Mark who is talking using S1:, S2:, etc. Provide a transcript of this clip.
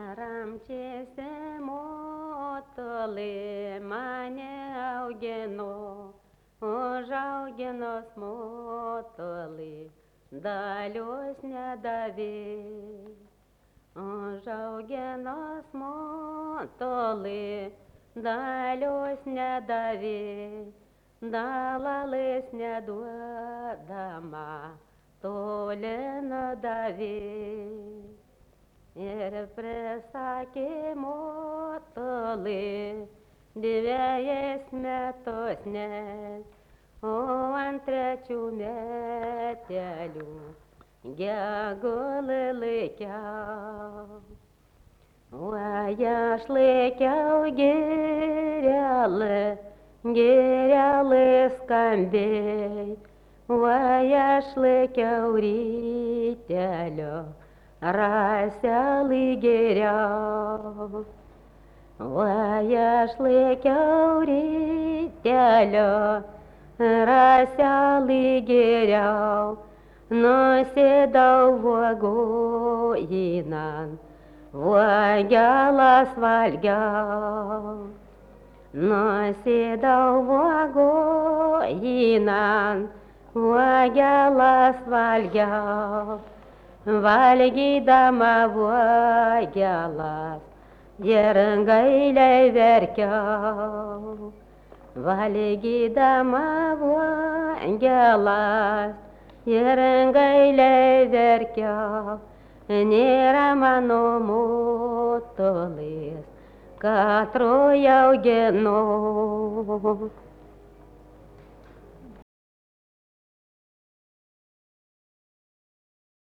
S1: Ramčiasi motulį mane augino, užaugino smotulį, dalios nedavė. Užaugino smotulį, dalios nedavė, dalalais neduodama, toli nudavė. Ir prisakė motulį dvejais metus net, o ant trečių metelių gegulį laikiau. O aš laikiau girelį skambiai, o aš laikiau rytelio raselį geriau. O aš laikiau rytelio raselį geriau, nusėdau vagojinan, vagelas valgiau. Nusėdau vagojinan, vagelas valgiau. Valgydama vagelas ir gailiai verkiau. Valgydama vagelas ir gailiai verkiau. Nėra mano motulis, katro jau auginu.